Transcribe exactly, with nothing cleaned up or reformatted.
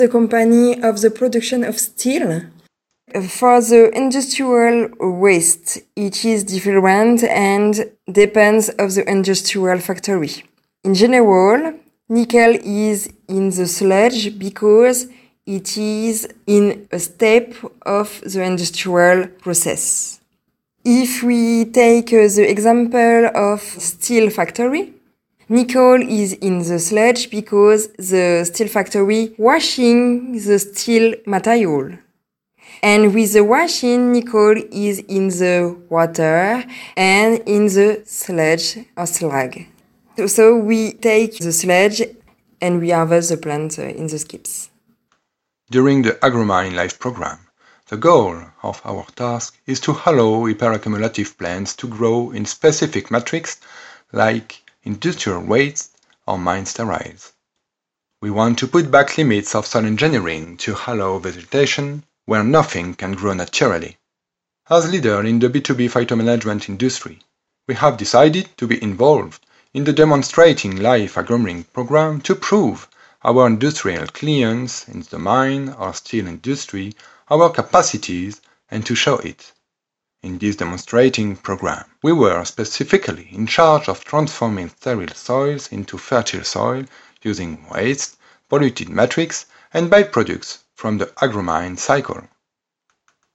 the company of the production of steel. For the industrial waste, it is different and depends of the industrial factory. In general, nickel is in the sludge because it is in a step of the industrial process. If we take uh, the example of steel factory, nickel is in the sludge because the steel factory washing the steel material. And with the washing, nickel is in the water and in the sludge or slag. So, so we take the sludge and we harvest the plant uh, in the skips. During the AgroMine Life program, the goal of our task is to allow hyperaccumulative plants to grow in specific matrix like industrial waste or mine steriles. We want to put back limits of soil engineering to allow vegetation where nothing can grow naturally. As leader in the B two B phytomanagement industry, we have decided to be involved in the Demonstrating Life AgroMine program to prove our industrial clients in the mine or steel industry our capacities and to show it. In this demonstrating program, we were specifically in charge of transforming sterile soils into fertile soil using waste, polluted matrix, and byproducts from the AgroMine cycle.